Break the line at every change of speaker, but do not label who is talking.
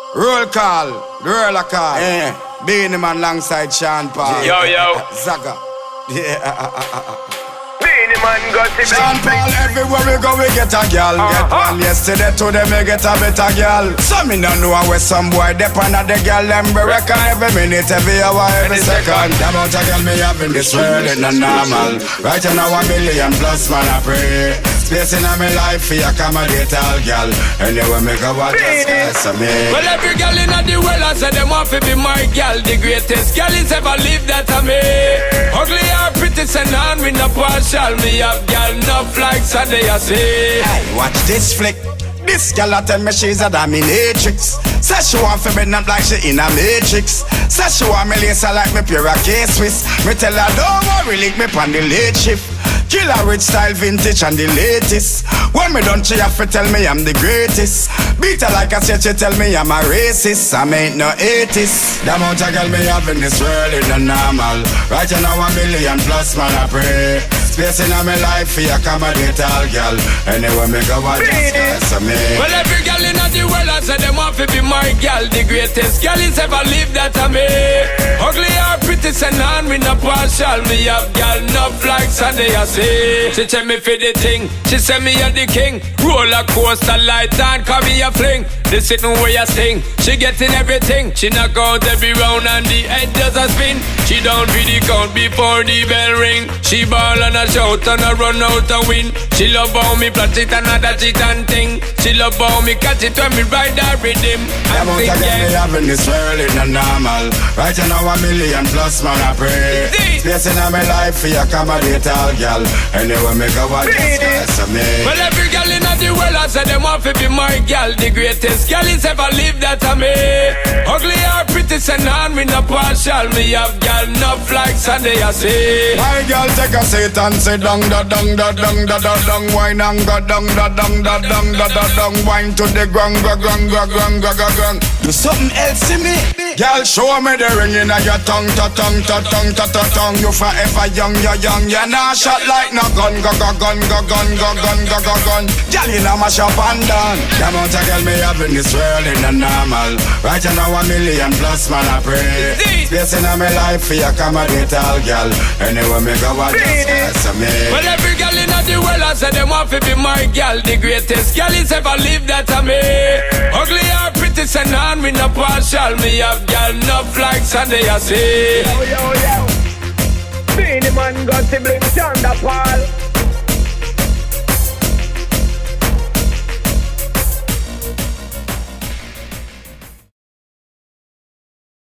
Roll call, the roll a call. Yeah. Beenie Man alongside Sean Paul.
Yo, yo.
Zaga. Yeah.
Beenie Man got to
Sean Paul, everywhere we go, we get a girl. Get one yesterday, today me get a better girl. So me no know where some boy depend on the girl. Them we reckon every minute, every hour, every second. The amount of girl me have in this world is not normal. Right now 1 million plus, man, I pray. Space in my life for accommodate all girl. Anyway me go watch us me.
Well, every girl in the world I say them want to be my girl. The greatest girl is ever lived that of me. Ugly or pretty, send on me no partial. Me have girl enough like Sunday I say.
Hey, watch this flick. This girl a tell me she's a dominatrix. Says she want to bend up like she in a matrix. Says she want me lacer like me pure K-Swiss. Me tell her don't worry, link me on the late shift. Killer rich style vintage and the latest. When me done she have to tell me I'm the greatest. Beat her like I said, she tell me I'm a racist. I ain't no atheist. The amount of girl me have in this world is not normal. Right now 1 million plus, man, I pray. Space in my life for accommodate all girl. Anyway me go watch us me.
Well, every girl in the world I say them want to be my girl. The greatest girl is ever lived that of me. Ugly or pretty, send on me no partial. Me have girl enough like Sunday I say. She tell me for the thing, she say me a the king. Roller coaster light and call me a fling. This sitting where you sing, she getting everything. She knock out every round and the head does a spin. She don't be the count before the bell ring. She ball and a shout and a run out and win. She love how me plot it and a dash it and ting. She love how me catch it when me ride that rhythm.
The amount of girl me have in this world is not normal. Right now 1 million plus, man, I pray. Space in my life for accommodate all girl. Anyway me go watch us me.
Well, every girl in the world I say them want to be my girl. The greatest girl is ever lived that of me. Ugly or pretty, send on me no partial. Me have girl enough like Sunday I say.
My girl take a seat and say dung da dung da dung da da dung. Wine and go dung da dung da dung da da dung. Wine to the ground, ground. Do something else to me. Girl, show me the ring in your tongue, ta tongue. You forever young, you're young. You're not shot like no gun. Girl, you know mash up and down. The amount of girl me have in this world is not normal. Right now 1 million plus, man, I pray. Space in my life for accommodate all girl. Anyway me go watch us me.
Well, every girl in the world I say them want to be my girl. The greatest girl is ever lived that of me. Ugly or pretty, send on me no partial. Me have girl enough like Sunday I say.
Yo. Beenie Man got to bring Sean Paul.